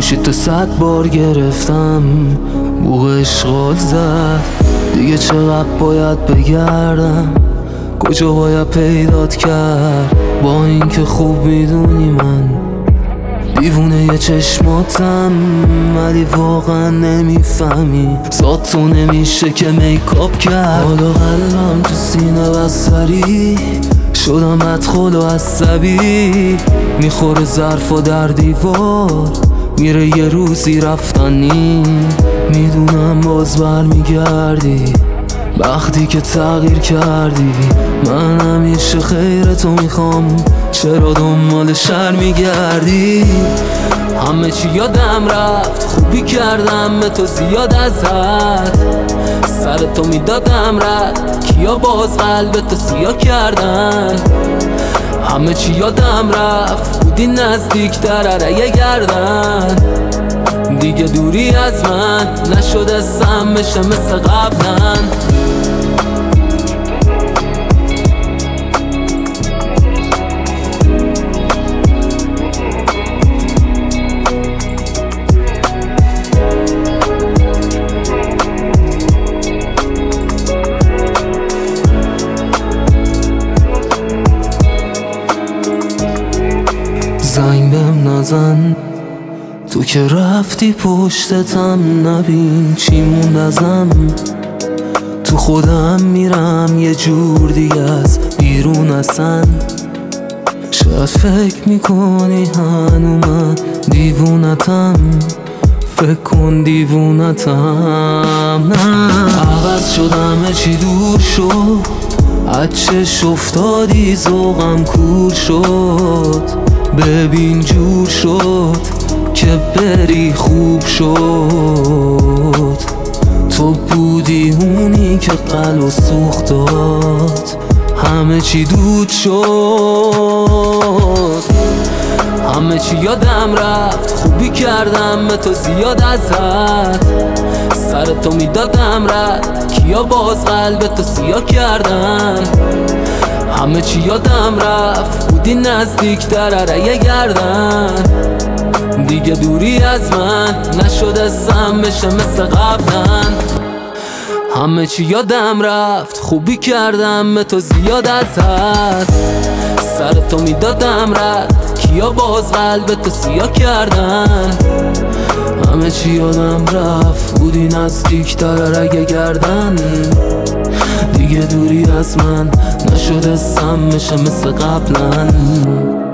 گوشی تو 100 بار گرفتم، بوق اشغال زد. دیگه چقدر باید بگردم، کجا باید پیدات کرد؟ با اینکه خوب میدونی من دیوونه یه چشماتم، ولی واقعا نمیفهمی ذات تو نمیشه که میکاپ کرد. حالا قلبم تو سینه بستری شدم بدخل و عصبی، میخوره ظرفا در دیوار، میره یه روزی رفتنی. میدونم باز برمیگردی وقتی که تغییر کردی. من همیشه خیر تو میخوام، چرا دنبال شر میگردی؟ همه چی یادم رفت، خوبی کردم به تو زیاد از حد. سر تو میدادم رد، کیا باز قلب تو سیاه کردن. همه چی یادم رفت، بودی نزدیکتر علیه گردن. دیگه دوری از من نشده سم بشه مثل قبلا. زنگ بهم نزن، تو که رفتی پشتتم، نبین چی موند ازم. تو خودم میرم یه جور دیگه از بیرون اصلا. شاید فکر میکنی هنو من دیوونتم، فکر کن دیوونتم. نه عوض شدم، چی دور شد، از چش افتادی ذوقم کور شد. ببین جور شد که بری خوب شد. تو بودی اونی که قلب سوخت داد، همه چی دود شد. همه چی یادم رفت، خوبی کردم به تو زیاد از حد. سر تو میدادم رد، کیا باز قلب تو سیاه کردن. همه چی یادم رفت، بودی نزدیکتر علیه گردن. دیگه دوری از من نشده سم بشه مثل قبلا. همه چی یادم رفت، خوبی کردم به تو زیاد از حد. سر تو میدادم رد، کیا باز قلب تو سیاه کردن. همه چی یادم رفت، بودی نزدیکتر علیه گردن. دیگه دوری از من نشده سم بشه مثل قبلا.